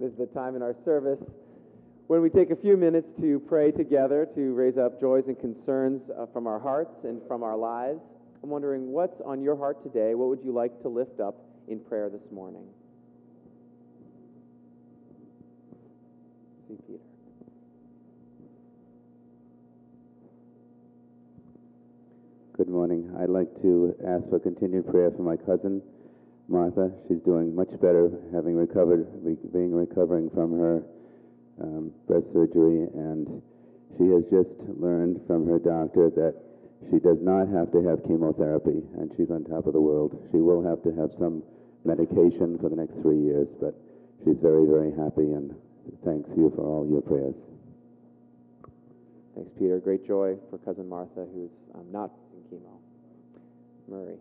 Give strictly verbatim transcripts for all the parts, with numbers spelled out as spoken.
This is the time in our service when we take a few minutes to pray together to raise up joys and concerns uh, from our hearts and from our lives. I'm wondering, what's on your heart today? What would you like to lift up in prayer this morning? See Peter. Good morning. I'd like to ask for continued prayer for my cousin, Martha. She's doing much better, having recovered, being recovering from her um, breast surgery, and she has just learned from her doctor that she does not have to have chemotherapy, and she's on top of the world. She will have to have some medication for the next three years, but she's very, very happy, and thanks you for all your prayers. Thanks, Peter. Great joy for cousin Martha, who's um, not in chemo. Murray.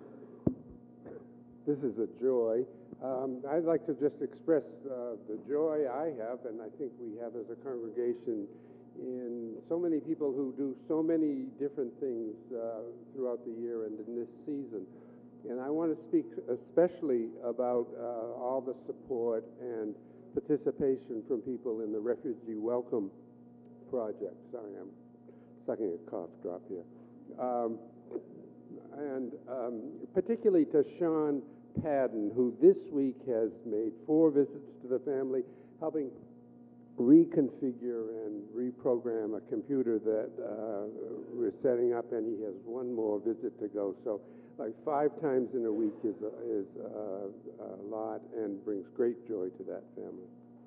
This is a joy. Um, I'd like to just express uh, the joy I have, and I think we have as a congregation, in so many people who do so many different things uh, throughout the year and in this season. And I want to speak especially about uh, all the support and participation from people in the Refugee Welcome Project. Sorry, I'm sucking a cough drop here. Um, and um, particularly to Sean Padden, who this week has made four visits to the family, helping reconfigure and reprogram a computer that uh, we're setting up, and he has one more visit to go. So like five times in a week is a, is a, a lot and brings great joy to that family.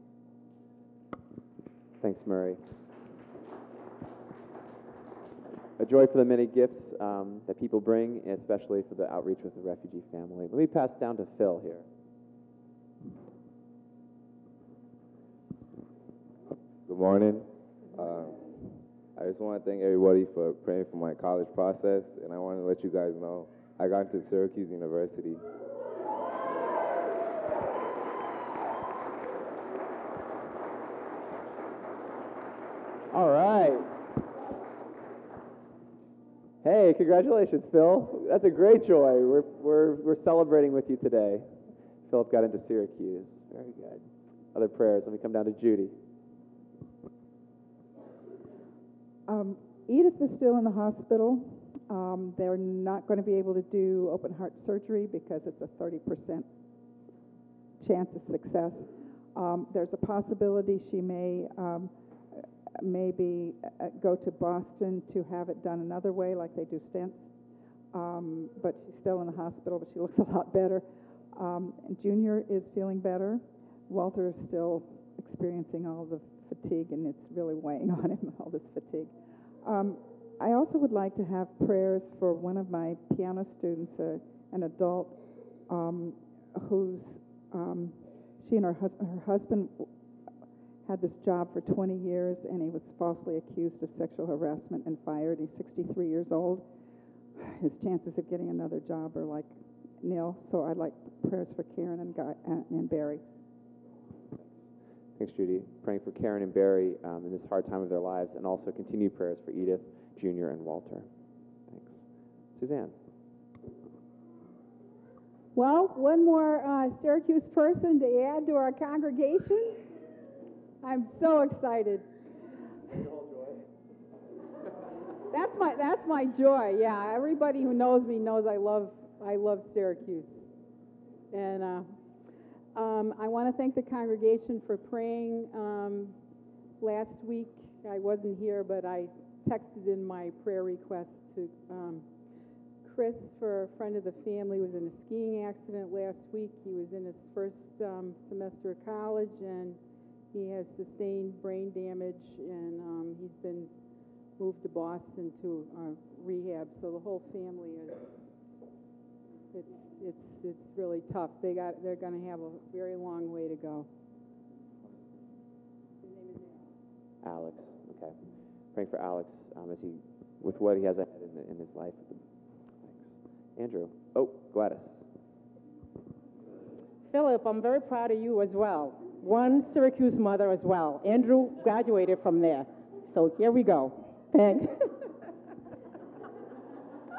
Thanks, Murray. A joy for the many gifts um, that people bring, especially for the outreach with the refugee family. Let me pass down to Phil here. Good morning. Uh, I just want to thank everybody for praying for my college process, and I want to let you guys know I got into Syracuse University. All right. Hey, congratulations, Phil. That's a great joy. We're, we're, we're celebrating with you today. Philip got into Syracuse. Very good. Other prayers. Let me come down to Judy. Um, Edith is still in the hospital. Um, they're not going to be able to do open heart surgery because it's a thirty percent chance of success. Um, there's a possibility she may um, maybe uh, go to Boston to have it done another way, like they do stents. Um, but she's still in the hospital, but she looks a lot better. Um, and Junior is feeling better. Walter is still experiencing all the fatigue, and it's really weighing on him, all this fatigue. Um, I also would like to have prayers for one of my piano students, uh, an adult um, who's, um, she and her, hus- her husband had this job for twenty years, and he was falsely accused of sexual harassment and fired. He's sixty-three years old. His chances of getting another job are like nil, so I'd like prayers for Karen and, Guy, uh, and Barry. Thanks, Judy. Praying for Karen and Barry um, in this hard time of their lives, and also continued prayers for Edith, Junior, and Walter. Thanks. Suzanne. Well, one more uh, Syracuse person to add to our congregation. I'm so excited. That's my that's my joy. Yeah, everybody who knows me knows I love I love Syracuse, and uh, um, I want to thank the congregation for praying. Um, last week I wasn't here, but I texted in my prayer request to um, Chris for a friend of the family who was in a skiing accident last week. He was in his first um, semester of college, and he has sustained brain damage, and um, he's been moved to Boston to uh, rehab. So the whole family is it's it's it's really tough. They got they're going to have a very long way to go. His name is Alex. Okay. Praying for Alex um, as he with what he has ahead in, in his life. Thanks, Andrew. Oh, Gladys. Philip, I'm very proud of you as well. One Syracuse mother as well. Andrew graduated from there. So here we go. Thanks.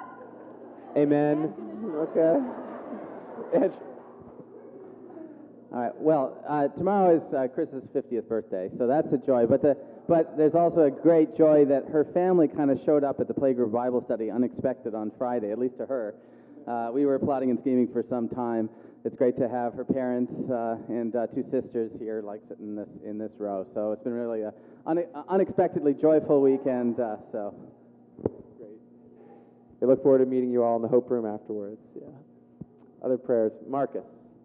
Amen. Okay. All right. Well, uh, tomorrow is uh, Chris's fiftieth birthday, so that's a joy. But the but there's also a great joy that her family kind of showed up at the Playgroup Bible study unexpected on Friday, at least to her. Uh, we were plotting and scheming for some time. It's great to have her parents uh, and uh, two sisters here, like sitting in this in this row. So it's been really a une- unexpectedly joyful weekend. Uh, so great. We look forward to meeting you all in the Hope Room afterwards. Yeah. Other prayers, Marcus.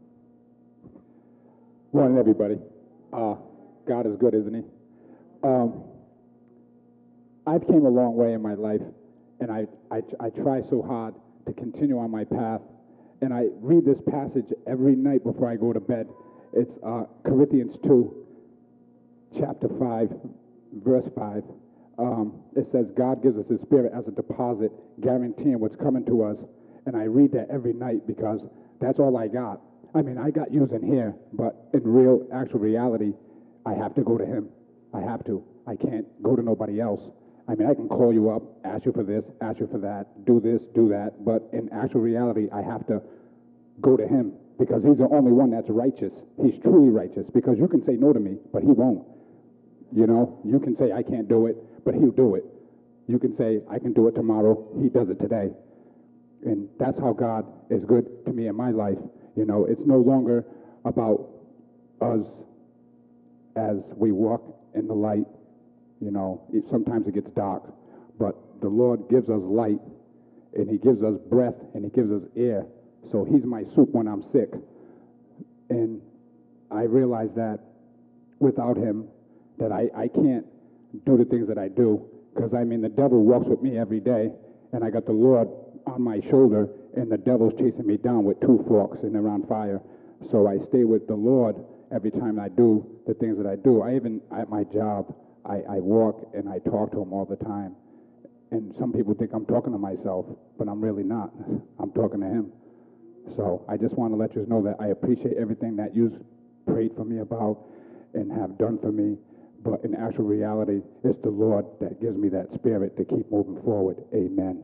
Morning, everybody. Uh, God is good, isn't he? Um, I've came a long way in my life, and I, I, I try so hard to continue on my path. And I read this passage every night before I go to bed. It's uh, Corinthians two, chapter five, verse five. Um, it says, God gives us his spirit as a deposit, guaranteeing what's coming to us. And I read that every night because that's all I got. I mean, I got used in here, but in real, actual reality, I have to go to him. I have to. I can't go to nobody else. I mean, I can call you up, ask you for this, ask you for that, do this, do that, but in actual reality, I have to go to him because he's the only one that's righteous. He's truly righteous because you can say no to me, but he won't. You know, you can say I can't do it, but he'll do it. You can say I can do it tomorrow, he does it today. And that's how God is good to me in my life. You know, it's no longer about us as we walk in the light. You know, it, sometimes it gets dark, but the Lord gives us light, and he gives us breath, and he gives us air. So he's my soup when I'm sick. And I realize that without him, that I, I can't do the things that I do, because, I mean, the devil walks with me every day, and I got the Lord on my shoulder, and the devil's chasing me down with two forks and they're on fire. So I stay with the Lord every time I do the things that I do. I even, at my job, I, I walk and I talk to him all the time. And some people think I'm talking to myself, but I'm really not. I'm talking to him. So I just want to let you know that I appreciate everything that you've prayed for me about and have done for me. But in actual reality, it's the Lord that gives me that spirit to keep moving forward. Amen.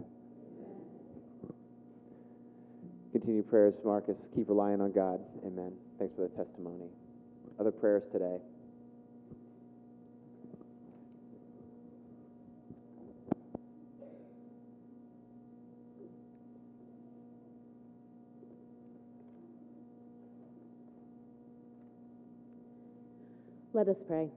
continue prayers, Marcus. Keep relying on God. Amen. Thanks for the testimony. Other prayers today. Let us pray.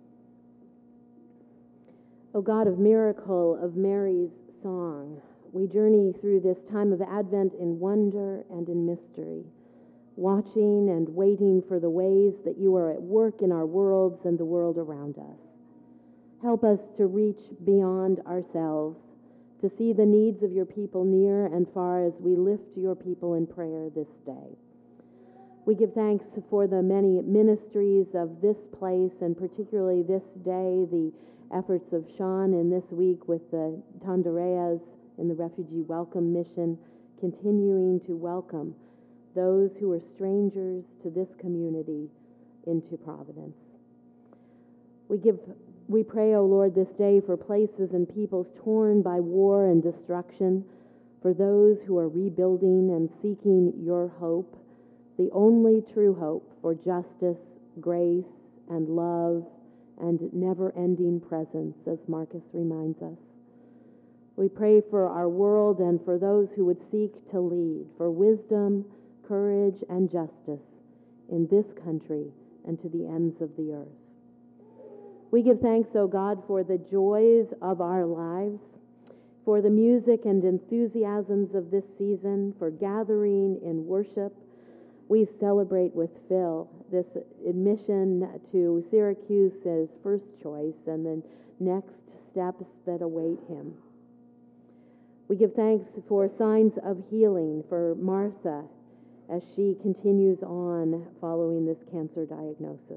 O God of miracle, of Mary's song, we journey through this time of Advent in wonder and in mystery, watching and waiting for the ways that you are at work in our worlds and the world around us. Help us to reach beyond ourselves, to see the needs of your people near and far as we lift your people in prayer this day. We give thanks for the many ministries of this place, and particularly this day, the efforts of Sean in this week with the Tandareas in the Refugee Welcome Mission, continuing to welcome those who are strangers to this community into Providence. We give, we pray, O Lord, this day for places and peoples torn by war and destruction, for those who are rebuilding and seeking your hope, the only true hope for justice, grace, and love, and never-ending presence, as Marcus reminds us. We pray for our world and for those who would seek to lead, for wisdom, courage, and justice in this country and to the ends of the earth. We give thanks, O God, for the joys of our lives, for the music and enthusiasms of this season, for gathering in worship. We celebrate with Phil this admission to Syracuse as first choice and the next steps that await him. We give thanks for signs of healing for Martha as she continues on following this cancer diagnosis.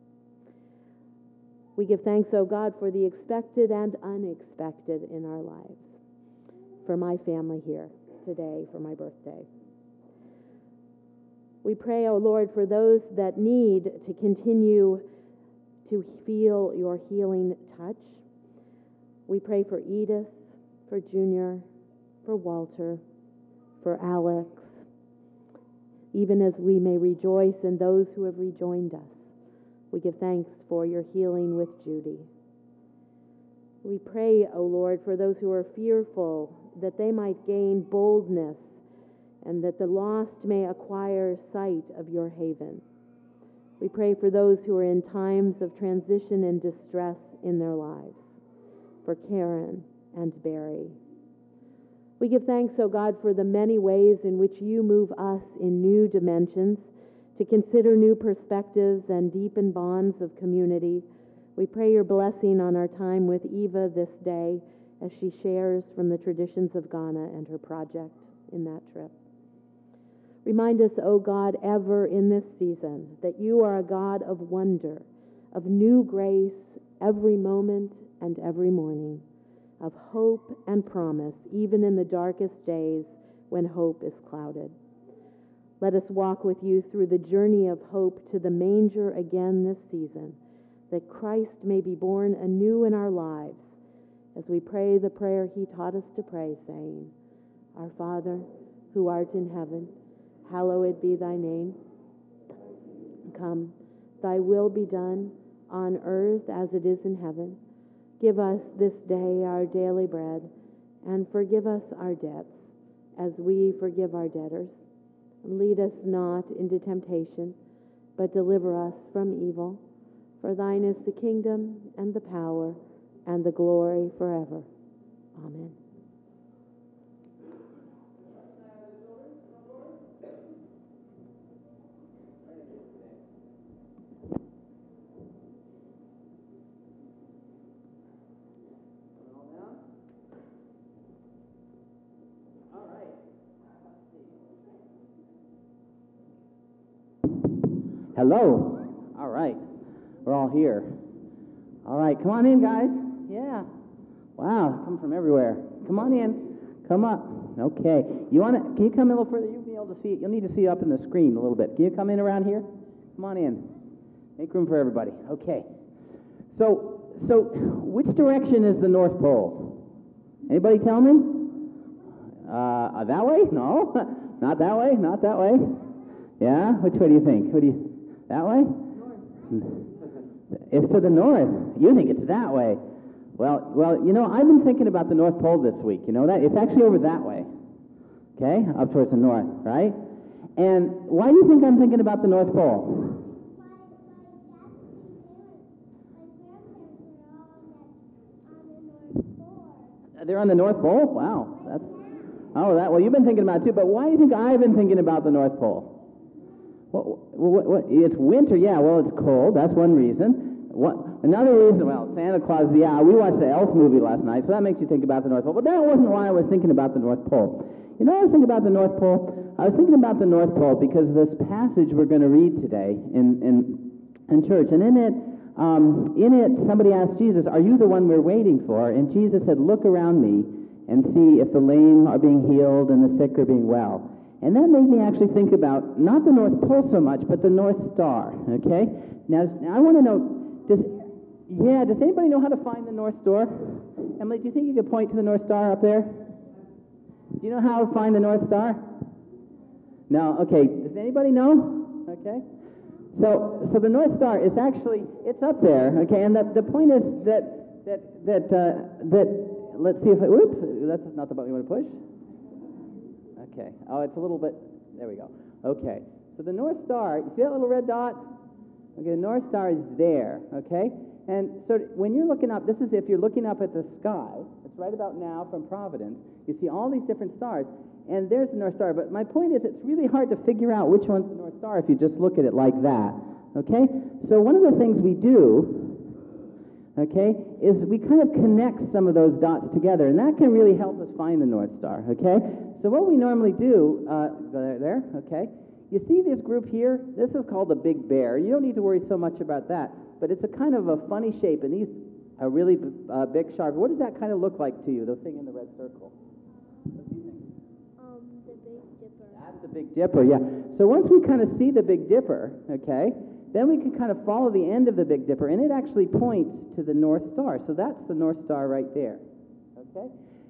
We give thanks, O God, for the expected and unexpected in our lives, for my family here today, for my birthday. We pray, O Lord, for those that need to continue to feel your healing touch. We pray for Edith, for Junior, for Walter, for Alex, even as we may rejoice in those who have rejoined us. We give thanks for your healing with Judy. We pray, O Lord, for those who are fearful, that they might gain boldness and that the lost may acquire sight of your haven. We pray for those who are in times of transition and distress in their lives, for Karen and Barry. We give thanks, O God, for the many ways in which you move us in new dimensions to consider new perspectives and deepen bonds of community. We pray your blessing on our time with Eva this day as she shares from the traditions of Ghana and her project in that trip. Remind us, O God, ever in this season that you are a God of wonder, of new grace every moment and every morning, of hope and promise, even in the darkest days when hope is clouded. Let us walk with you through the journey of hope to the manger again this season, that Christ may be born anew in our lives, as we pray the prayer he taught us to pray, saying, Our Father, who art in heaven, hallowed be thy name. Come, thy will be done on earth as it is in heaven. Give us this day our daily bread, and forgive us our debts, as we forgive our debtors. Lead us not into temptation, but deliver us from evil. For thine is the kingdom, and the power, and the glory forever. Amen. Hello. All right. We're all here. All right. Come on in, guys. Yeah. Wow. Come from everywhere. Come on in. Come up. Okay. You want to? Can you come in a little further? You'll be able to see it. You'll need to see up in the screen a little bit. Can you come in around here? Come on in. Make room for everybody. Okay. So, so which direction is the North Pole? Anybody tell me? Uh, that way? No. Not that way. Not that way. Yeah. Which way do you think? What do you? That way? North. It's to the north. You think it's that way. Well, well, you know, I've been thinking about the North Pole this week. You know that? It's actually over that way. Okay? Up towards the north, right? And why do you think I'm thinking about the North Pole? They're on the North Pole? Wow. That's Oh, that well, you've been thinking about it too, but why do you think I've been thinking about the North Pole? What, what, what, it's winter, yeah, well, it's cold. That's one reason. What, another reason, well, Santa Claus, yeah, we watched the Elf movie last night, so that makes you think about the North Pole. But that wasn't why I was thinking about the North Pole. You know, I was thinking about the North Pole. I was thinking about the North Pole because this passage we're going to read today in, in, in church, and in it, um, in it, somebody asked Jesus, "Are you the one we're waiting for?" And Jesus said, "Look around me and see if the lame are being healed and the sick are being well." And that made me actually think about not the North Pole so much, but the North Star, okay? Now, now I want to know, does, yeah, does anybody know how to find the North Star? Emily, do you think you could point to the North Star up there? Do you know how to find the North Star? No, okay. Does anybody know? Okay. So, so the North Star is actually, it's up there, okay? And the, the point is that, that, that, uh, that, let's see if it, whoops, that's not the button you want to push. Okay. Oh, it's a little bit, there we go. Okay. So the North Star, you see that little red dot? Okay, the North Star is there, okay? And so when you're looking up, this is if you're looking up at the sky, it's right about now from Providence, you see all these different stars, and there's the North Star. But my point is it's really hard to figure out which one's the North Star if you just look at it like that, okay? So one of the things we do, okay, is we kind of connect some of those dots together, and that can really help us find the North Star, okay? So what we normally do, uh, there, there, okay, you see this group here? This is called the Big Bear. You don't need to worry so much about that, but it's a kind of a funny shape, and these are really uh, big, sharp. What does that kind of look like to you, the thing in the red circle? What do you think? Um, the Big Dipper. That's the Big Dipper, yeah. So once we kind of see the Big Dipper, okay, then we can kind of follow the end of the Big Dipper, and it actually points to the North Star. So that's the North Star right there, okay?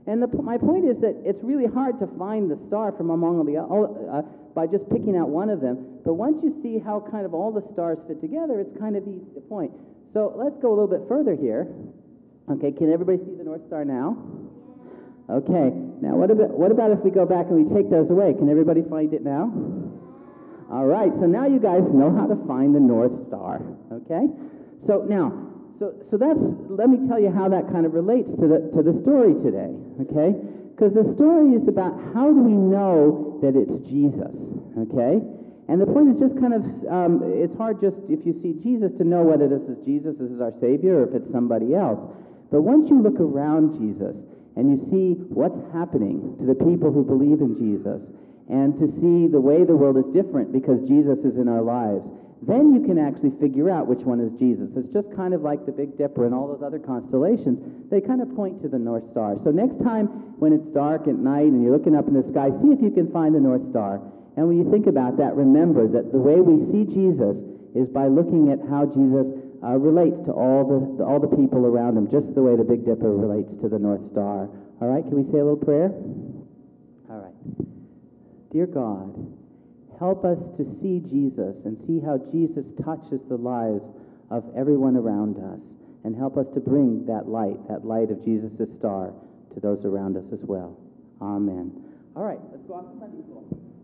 And the, my point is that it's really hard to find the star from among the uh, by just picking out one of them. But once you see how kind of all the stars fit together, it's kind of easy to point. So let's go a little bit further here. Okay, can everybody see the North Star now? Okay, now what about, what about if we go back and we take those away? Can everybody find it now? All right, so now you guys know how to find the North Star, okay? So now, so, so that's, let me tell you how that kind of relates to the, to the story today, okay? Because the story is about how do we know that it's Jesus, okay? And the point is just kind of, um, it's hard just if you see Jesus to know whether this is Jesus, this is our Savior, or if it's somebody else. But once you look around Jesus and you see what's happening to the people who believe in Jesus, and to see the way the world is different because Jesus is in our lives, then you can actually figure out which one is Jesus. It's just kind of like the Big Dipper and all those other constellations. They kind of point to the North Star. So next time when it's dark at night and you're looking up in the sky, see if you can find the North Star. And when you think about that, remember that the way we see Jesus is by looking at how Jesus uh, relates to all the, the all the people around him, just the way the Big Dipper relates to the North Star. All right, can we say a little prayer? All right. Dear God, help us to see Jesus and see how Jesus touches the lives of everyone around us, and help us to bring that light, that light of Jesus' star, to those around us as well. Amen. All right, let's go off to Sunday school.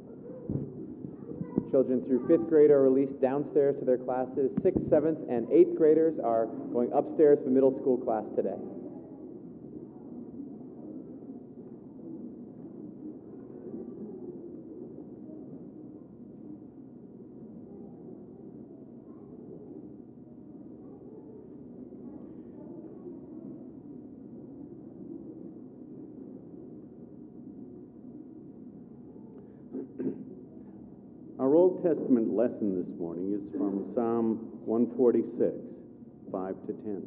Children through fifth grade are released downstairs to their classes. Sixth, seventh, and eighth graders are going upstairs for middle school class today. Our Old Testament lesson this morning is from Psalm one forty-six, five to ten.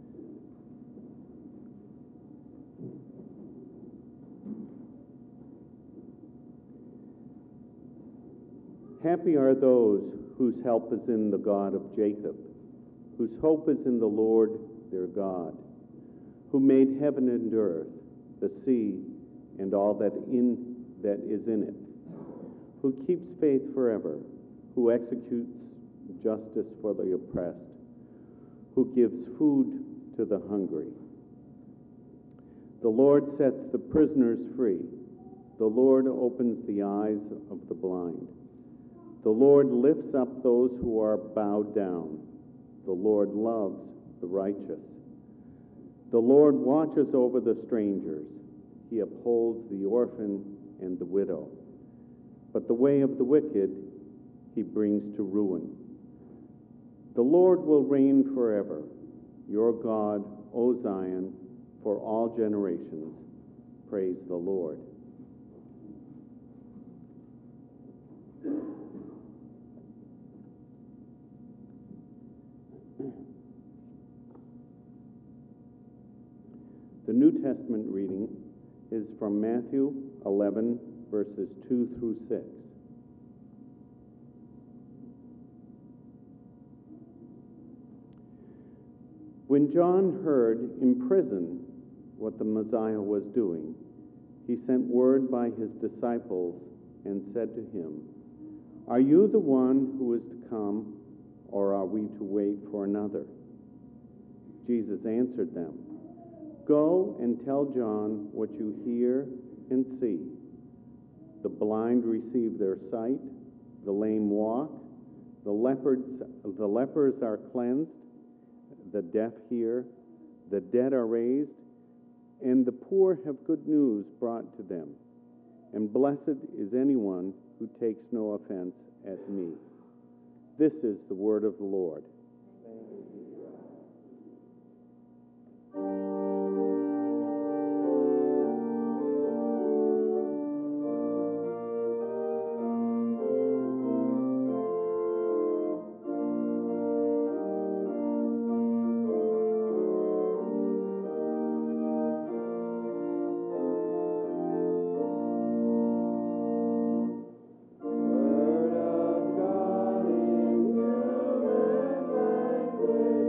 Happy are those whose help is in the God of Jacob, whose hope is in the Lord their God, who made heaven and earth, the sea, and all that in that is in it, who keeps faith forever, who executes justice for the oppressed, who gives food to the hungry. The Lord sets the prisoners free. The Lord opens the eyes of the blind. The Lord lifts up those who are bowed down. The Lord loves the righteous. The Lord watches over the strangers. He upholds the orphan and the widow. But the way of the wicked he brings to ruin. The Lord will reign forever, your God, O Zion, for all generations. Praise the Lord. The New Testament reading is from Matthew eleven, verses two through six. When John heard in prison what the Messiah was doing, he sent word by his disciples and said to him, "Are you the one who is to come, or are we to wait for another?" Jesus answered them, "Go and tell John what you hear and see. The blind receive their sight, the lame walk, the leopards, the lepers are cleansed, the deaf hear, the dead are raised, and the poor have good news brought to them. And blessed is anyone who takes no offense at me." This is the word of the Lord. Word of God in human language.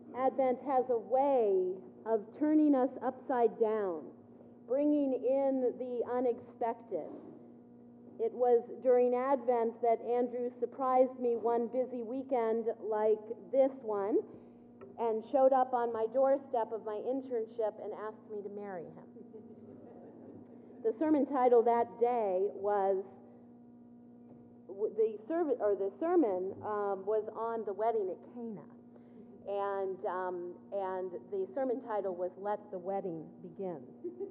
Advent has a way of turning us upside down, bringing in the unexpected. It was during Advent that Andrew surprised me one busy weekend like this one and showed up on my doorstep of my internship and asked me to marry him. The sermon title that day was the serv- or the sermon um, was on the wedding at Cana, and um, and the sermon title was "Let the Wedding Begin."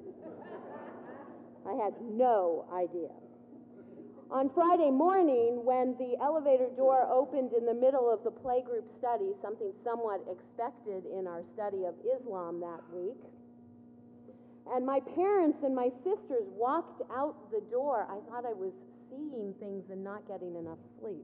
I had no idea. On Friday morning, when the elevator door opened in the middle of the playgroup study, something somewhat expected in our study of Islam that week, and my parents and my sisters walked out the door, I thought I was seeing things and not getting enough sleep.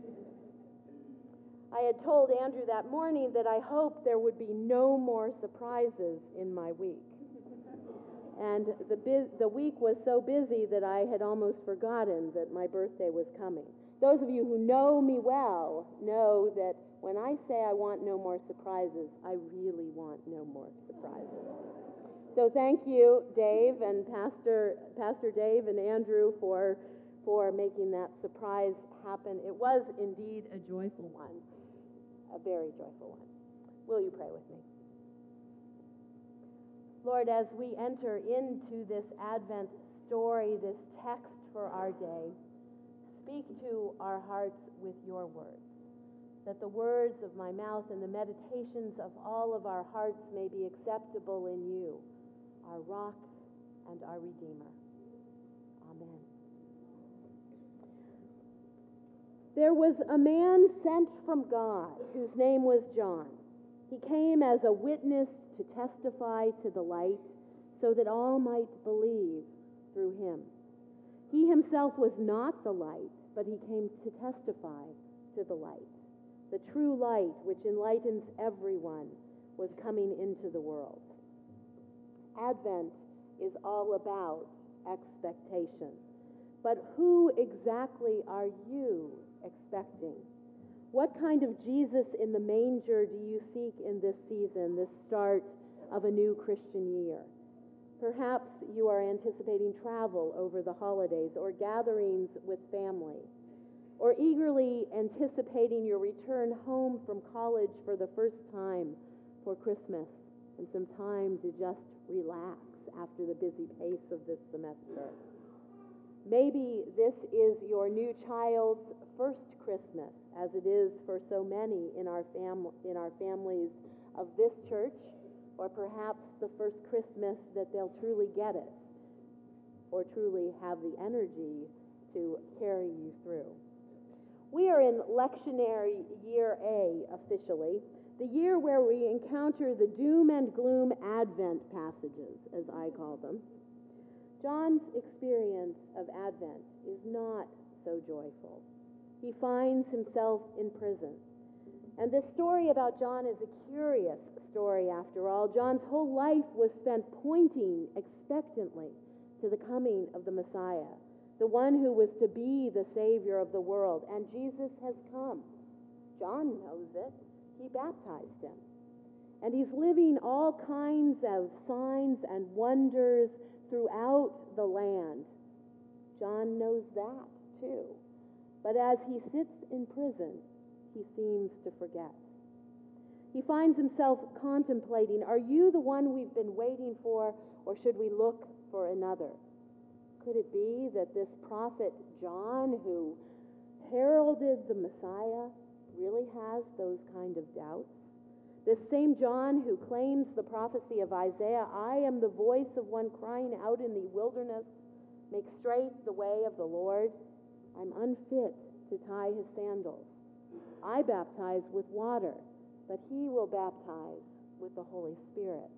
I had told Andrew that morning that I hoped there would be no more surprises in my week. And the, bu- the week was so busy that I had almost forgotten that my birthday was coming. Those of you who know me well know that when I say I want no more surprises, I really want no more surprises. So thank you, Dave and Pastor Pastor Dave and Andrew for for making that surprise happen. It was indeed a joyful one, a very joyful one. Will you pray with me? Lord, as we enter into this Advent story, this text for our day, speak to our hearts with your words, that the words of my mouth and the meditations of all of our hearts may be acceptable in you, our rock and our Redeemer. Amen. There was a man sent from God whose name was John. He came as a witness to testify to the light so that all might believe through him. He himself was not the light, but he came to testify to the light. The true light, which enlightens everyone, was coming into the world. Advent is all about expectation. But who exactly are you expecting? What kind of Jesus in the manger do you seek in this season, this start of a new Christian year? Perhaps you are anticipating travel over the holidays or gatherings with family, or eagerly anticipating your return home from college for the first time for Christmas and some time to just relax after the busy pace of this semester. Maybe this is your new child's first Christmas, as it is for so many in our fam- in our families of this church, or perhaps the first Christmas that they'll truly get it, or truly have the energy to carry you through. We are in lectionary year A officially, the year where we encounter the doom and gloom Advent passages, as I call them. John's experience of Advent is not so joyful. He finds himself in prison. And this story about John is a curious story after all. John's whole life was spent pointing expectantly to the coming of the Messiah, the one who was to be the Savior of the world. And Jesus has come. John knows it. He baptized him. And he's living all kinds of signs and wonders throughout the land. John knows that too. But as he sits in prison, he seems to forget. He finds himself contemplating, are you the one we've been waiting for, or should we look for another? Could it be that this prophet John, who heralded the Messiah, really has those kind of doubts? This same John who claims the prophecy of Isaiah, I am the voice of one crying out in the wilderness, make straight the way of the Lord. I'm unfit to tie his sandals. I baptize with water, but he will baptize with the Holy Spirit.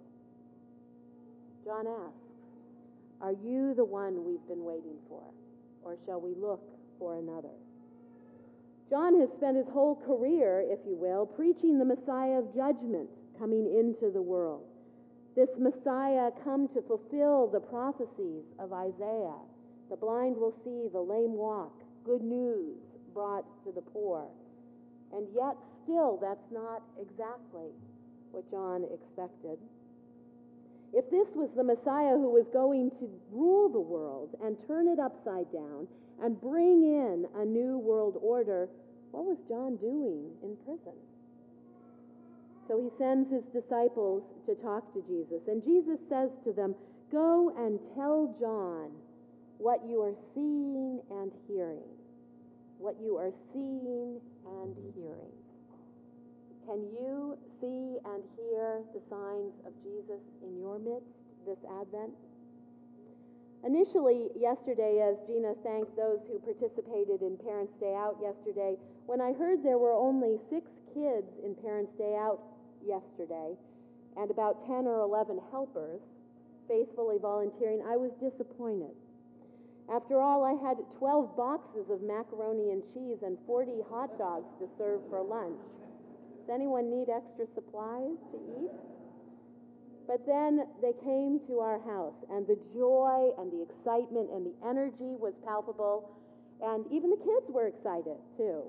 John asks, are you the one we've been waiting for, or shall we look for another? John has spent his whole career, if you will, preaching the Messiah of judgment coming into the world. This Messiah come to fulfill the prophecies of Isaiah. The blind will see, the lame walk, good news brought to the poor. And yet still that's not exactly what John expected. If this was the Messiah who was going to rule the world and turn it upside down and bring in a new world order, what was John doing in prison? So he sends his disciples to talk to Jesus, and Jesus says to them, "Go and tell John what you are seeing and hearing." What you are seeing and hearing. Can you see and hear the signs of Jesus in your midst this Advent? Initially, yesterday, as Gina thanked those who participated in Parents' Day Out yesterday, when I heard there were only six kids in Parents' Day Out yesterday and about ten or eleven helpers faithfully volunteering, I was disappointed. After all, I had twelve boxes of macaroni and cheese and forty hot dogs to serve for lunch. Does anyone need extra supplies to eat? But then they came to our house, and the joy and the excitement and the energy was palpable, and even the kids were excited, too.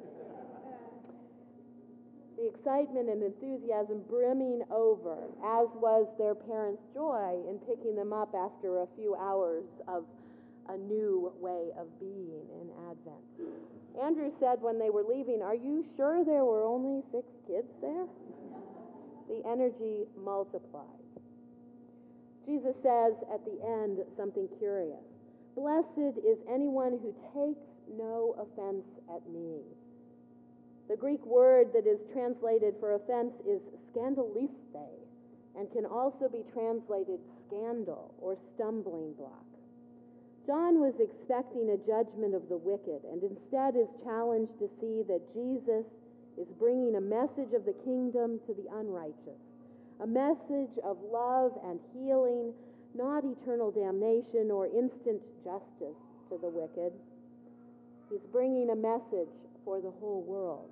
The excitement and enthusiasm brimming over, as was their parents' joy in picking them up after a few hours of a new way of being in Advent. Andrew said when they were leaving, "Are you sure there were only six kids there?" The energy multiplied. Jesus says at the end something curious. "Blessed is anyone who takes no offense at me." The Greek word that is translated for offense is scandaliste, and can also be translated scandal or stumbling block. John was expecting a judgment of the wicked, and instead is challenged to see that Jesus is bringing a message of the kingdom to the unrighteous, a message of love and healing, not eternal damnation or instant justice to the wicked. He's bringing a message for the whole world.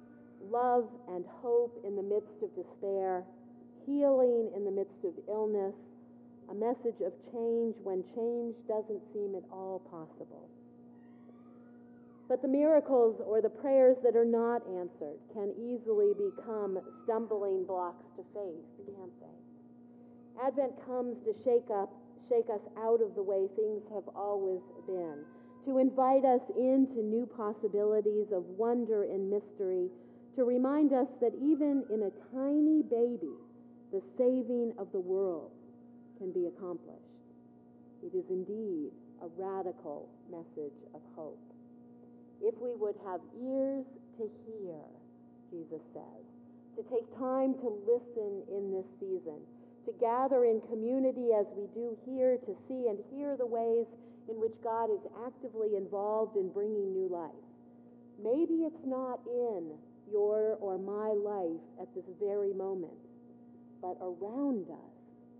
Love and hope in the midst of despair, healing in the midst of illness, a message of change when change doesn't seem at all possible. But the miracles or the prayers that are not answered can easily become stumbling blocks to faith, can't they? Advent comes to shake up, shake us out of the way things have always been, to invite us into new possibilities of wonder and mystery, to remind us that even in a tiny baby, the saving of the world can be accomplished. It is indeed a radical message of hope. If we would have ears to hear, Jesus says, to take time to listen in this season, to gather in community as we do here, to see and hear the ways in which God is actively involved in bringing new life. Maybe it's not in your or my life at this very moment, but around us,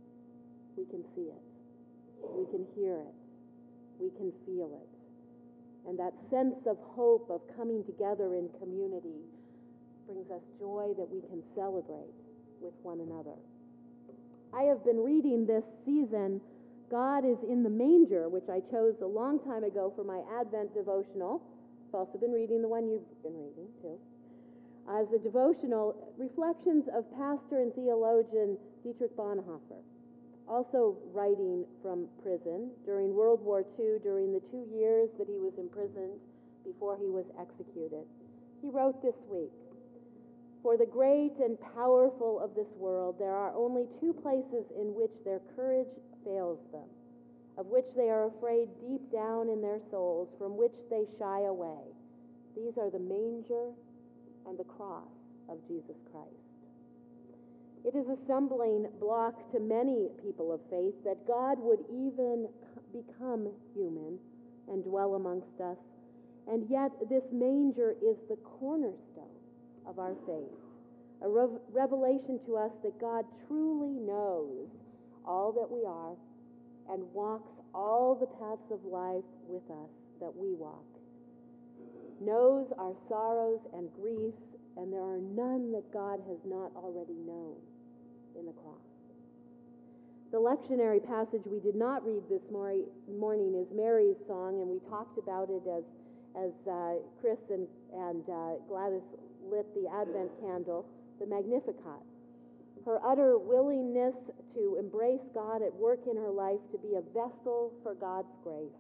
we can see it, we can hear it, we can feel it. And that sense of hope of coming together in community brings us joy that we can celebrate with one another. I have been reading this season, God is in the Manger, which I chose a long time ago for my Advent devotional. I've also been reading the one you've been reading, too. As a devotional, reflections of pastor and theologian Dietrich Bonhoeffer, also writing from prison during World War Two, during the two years that he was imprisoned before he was executed. He wrote this week, "For the great and powerful of this world, there are only two places in which their courage fails them, of which they are afraid deep down in their souls, from which they shy away. These are the manger and the cross of Jesus Christ." It is a stumbling block to many people of faith that God would even become human and dwell amongst us, and yet this manger is the cornerstone of our faith, a rev- revelation to us that God truly knows all that we are and walks all the paths of life with us that we walk, knows our sorrows and griefs, and there are none that God has not already known in the cross. The lectionary passage we did not read this mor- morning is Mary's song, and we talked about it as as uh, Chris and, and uh, Gladys lit the Advent candle, the Magnificat. her utter willingness to embrace God at work in her life, to be a vessel for God's grace.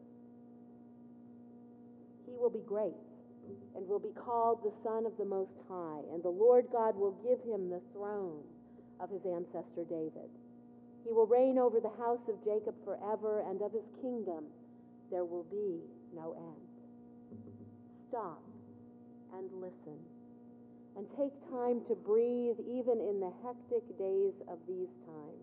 He will be great and will be called the Son of the Most High, and the Lord God will give him the throne of his ancestor David. He will reign over the house of Jacob forever, and of his kingdom there will be no end. Stop and listen, and take time to breathe even in the hectic days of these times.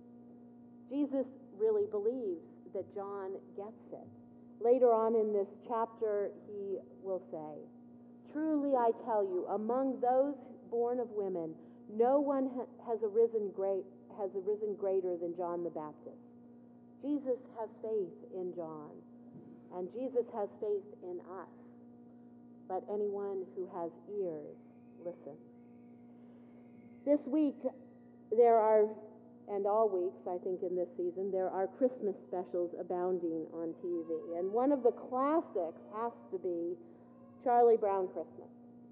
Jesus really believes that John gets it. Later on in this chapter, he will say, "Truly I tell you, among those born of women, no one ha- has arisen great has arisen greater than John the Baptist." Jesus has faith in John, and Jesus has faith in us. Let anyone who has ears listen. This week, there are, and all weeks, I think, in this season, there are Christmas specials abounding on T V. And one of the classics has to be Charlie Brown Christmas.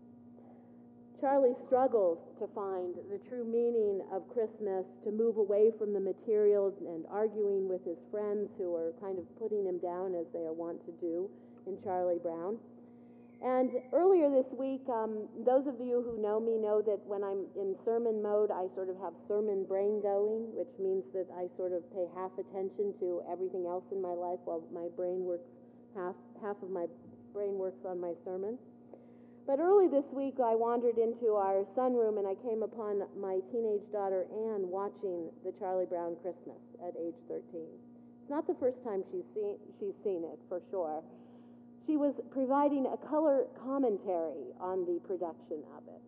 Charlie struggles to find the true meaning of Christmas, to move away from the materials and arguing with his friends who are kind of putting him down, as they are wont to do in Charlie Brown. And earlier this week, um, those of you who know me know that when I'm in sermon mode, I sort of have sermon brain going, which means that I sort of pay half attention to everything else in my life while my brain works, half, half of my brain works on my sermon. But early this week, I wandered into our sunroom and I came upon my teenage daughter, Anne, watching the Charlie Brown Christmas at age thirteen. It's not the first time she's seen, she's seen it, for sure. She was providing a color commentary on the production of it,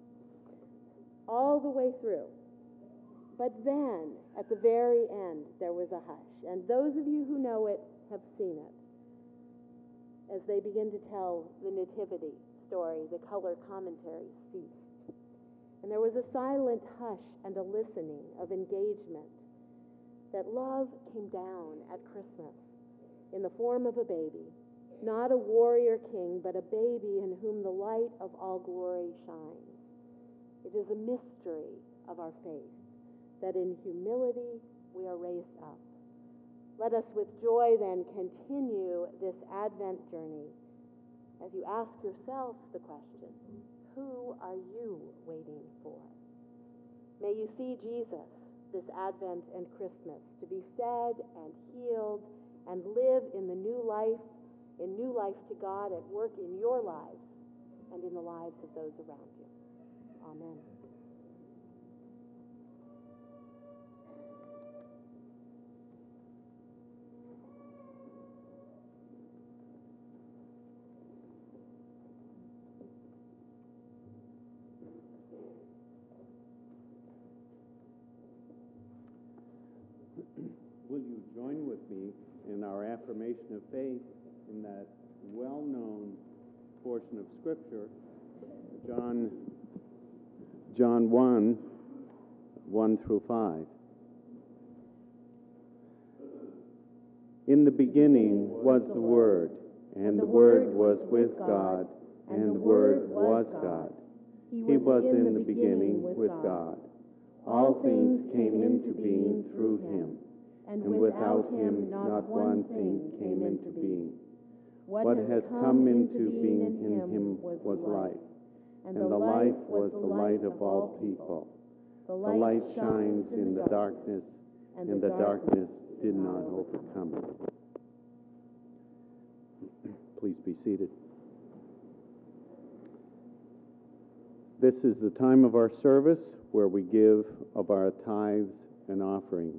all the way through. But then, at the very end, there was a hush. And those of you who know it have seen it. As they begin to tell the nativity story, the color commentary ceased. And there was a silent hush and a listening of engagement, that love came down at Christmas in the form of a baby, not a warrior king, but a baby in whom the light of all glory shines. It is a mystery of our faith, that in humility we are raised up. Let us with joy then continue this Advent journey as you ask yourself the question, who are you waiting for? May you see Jesus this Advent and Christmas to be fed and healed and live in the new life, in new life to God at work in your lives and in the lives of those around you. Amen. Will you join with me in our affirmation of faith in that well-known portion of Scripture, John, John one, one through five. In the beginning was the Word, and the Word was with God, and the Word was God. He was in the beginning with God. All things came into being through him, and without him not one thing came into being. What has come into being in him was life, and the life was the light of all people. The light shines in the darkness, and the darkness did not overcome it. Please be seated. This is the time of our service where we give of our tithes and offerings.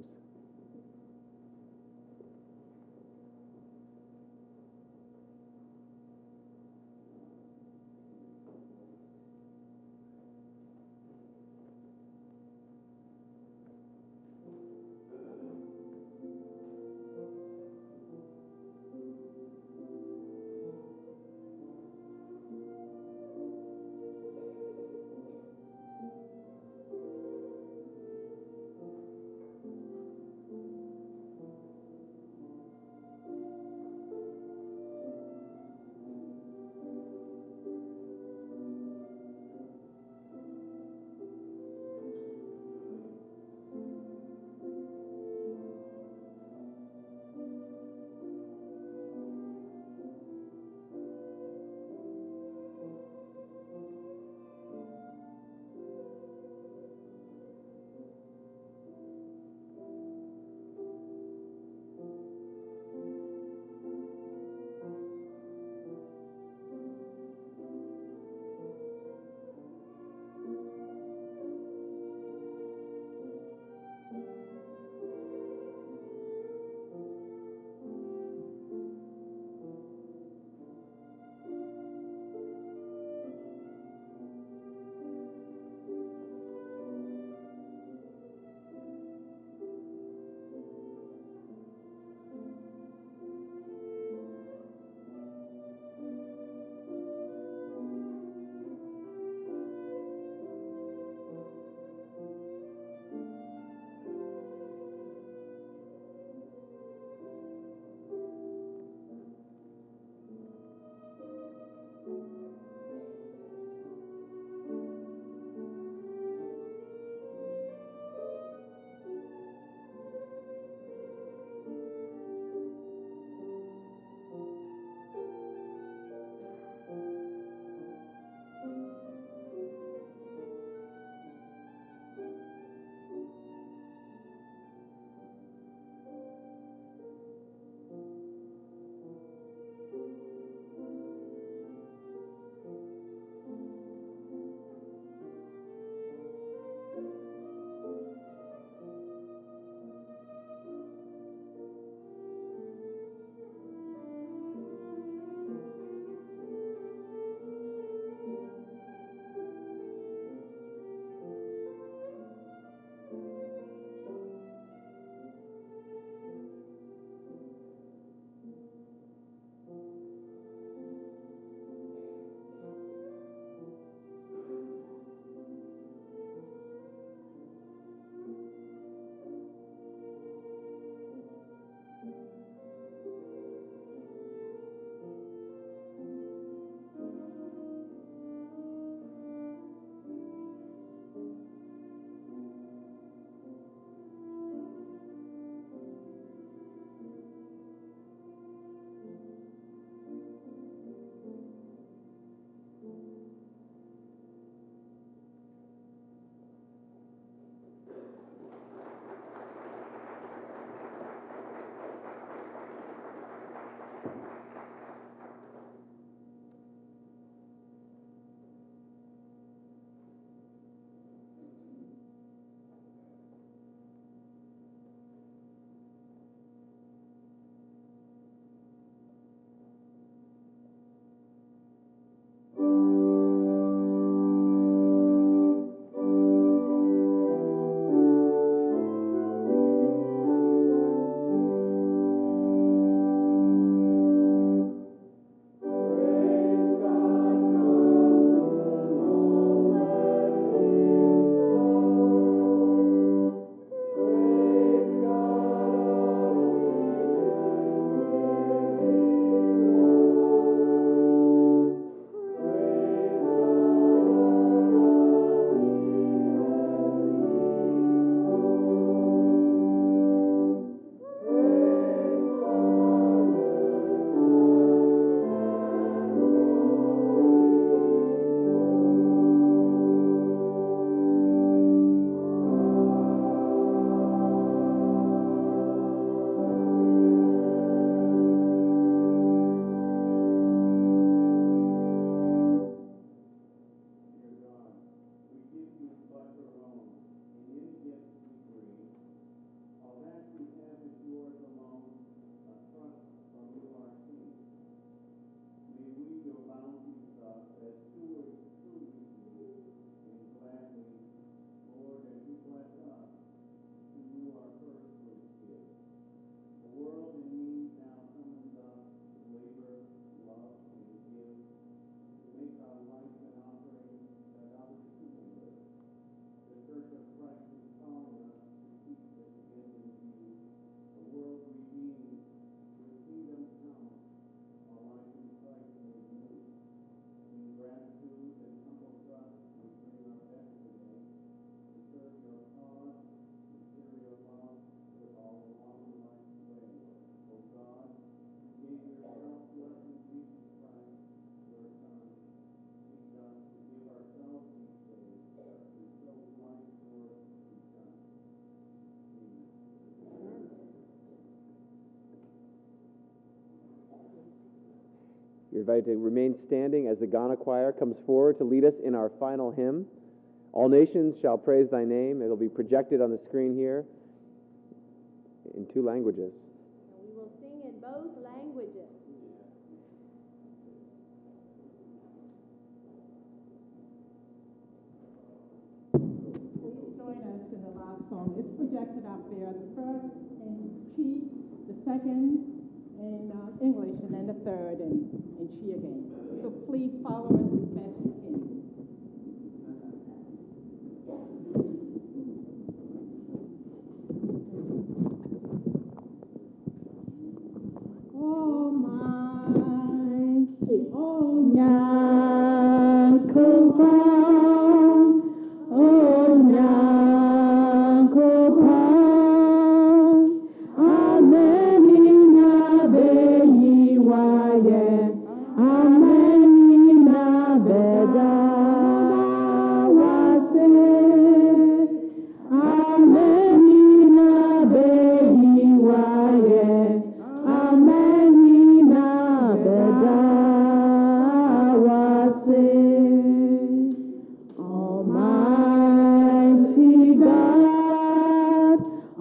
You're invited to remain standing as the Ghana choir comes forward to lead us in our final hymn. All nations shall praise thy name. It'll be projected on the screen here in two languages. And we will sing in both languages. Please join us in the last song. It's projected up there. The first in Chi, the second in uh, English, and then the third in, in Chi again. So please follow us as best you can. Oh, mighty, oh, Nyankopa, oh, Nyankopa, Amenina beyiwaye, Amenina beda wase, Amenina beyiwaye, Amenina beda wase. Almighty God,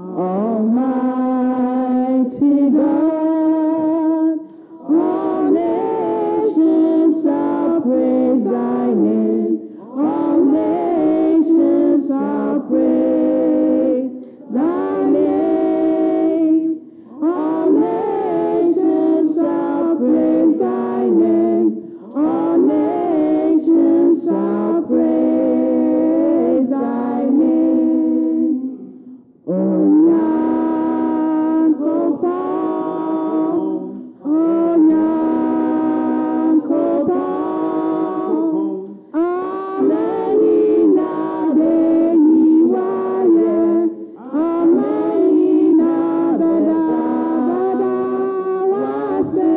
Almighty God, all nations shall praise thy name. All nations shall praise thy name. All nations shall praise thy name. All nations shall praise thy name. O Nyankopa, O Nyankopa, Amenina beyiwaye, Amenina beda wase,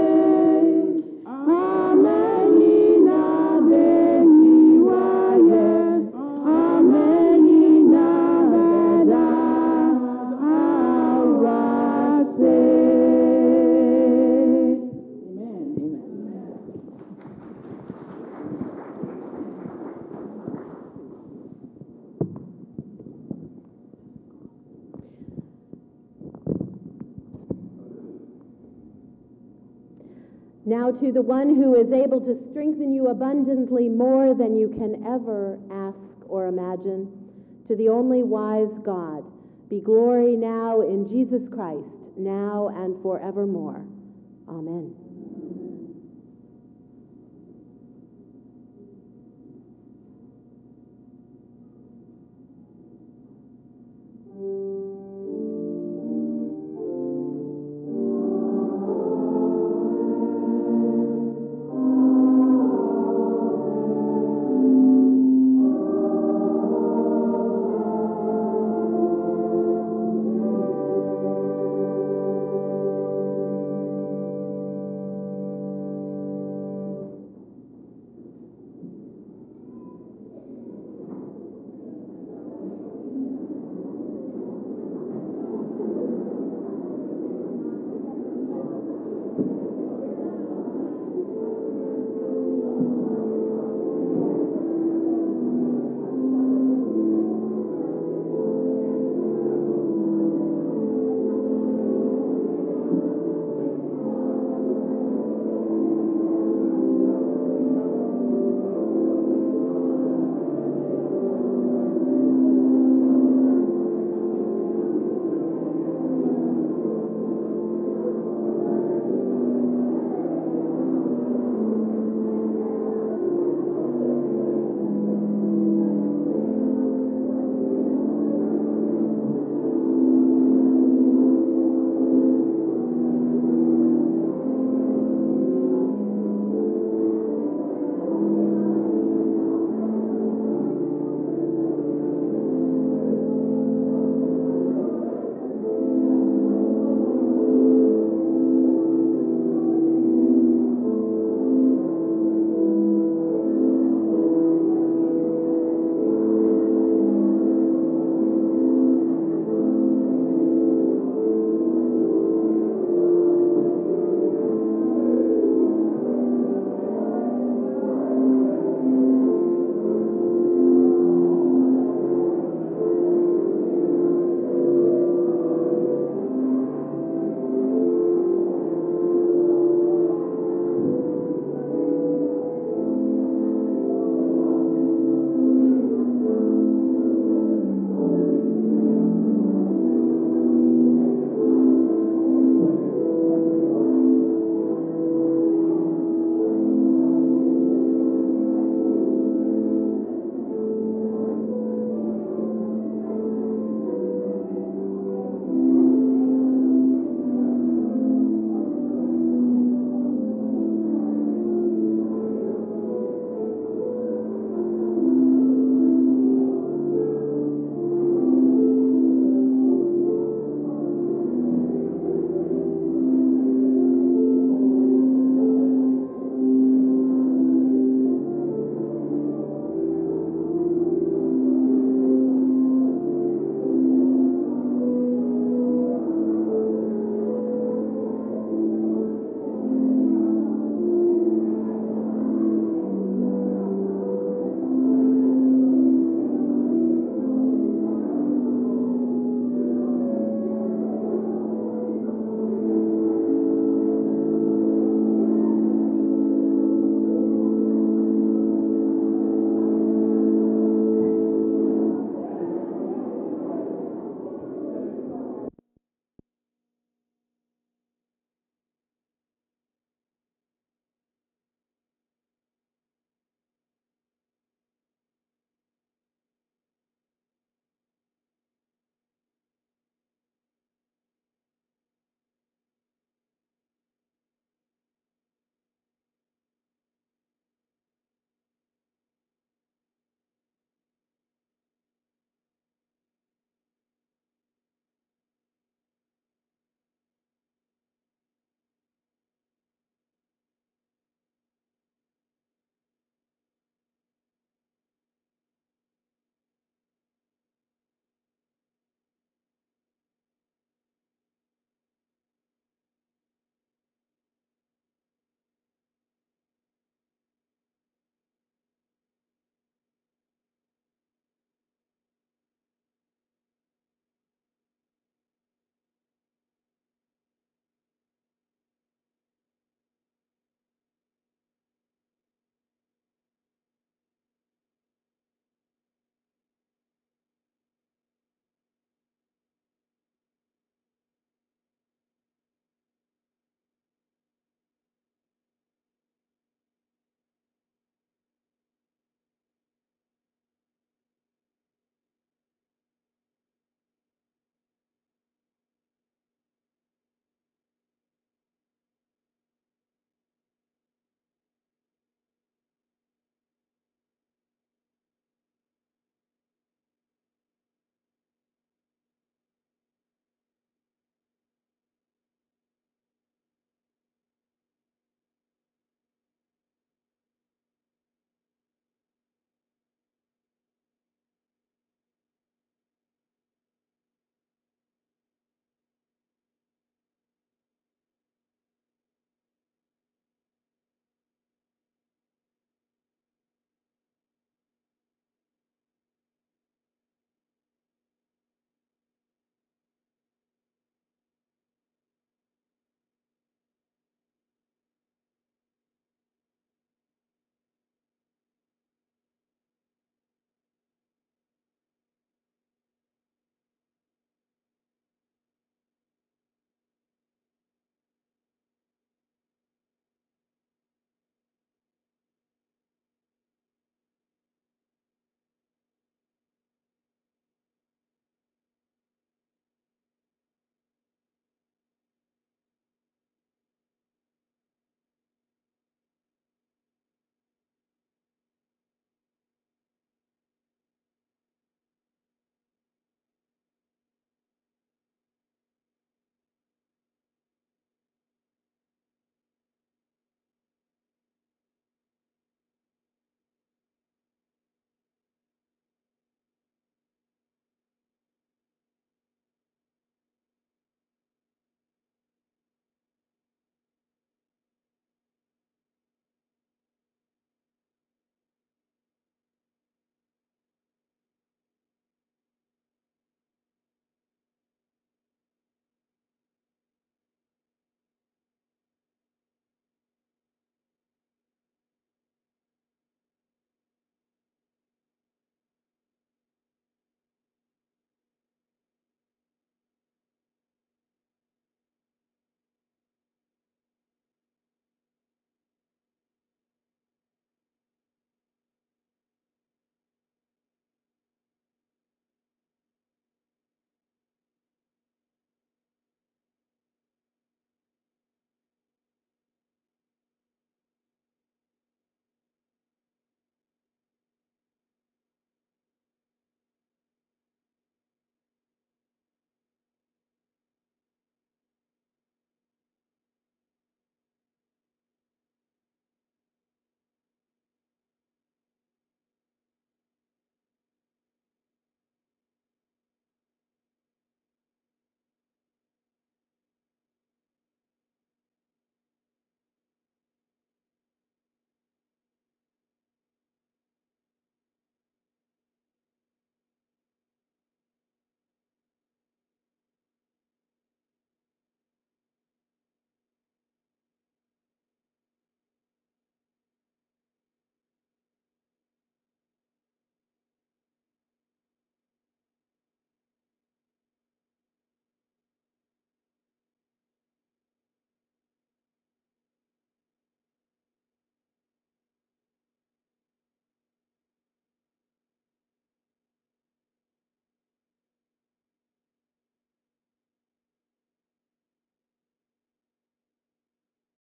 Amenina beyiwaye, Amenina beda wase. Amen. Amen. Now to the one who is able to strengthen you abundantly more than you can ever ask or imagine, to the only wise God, be glory now in Jesus Christ, now and forevermore. Amen.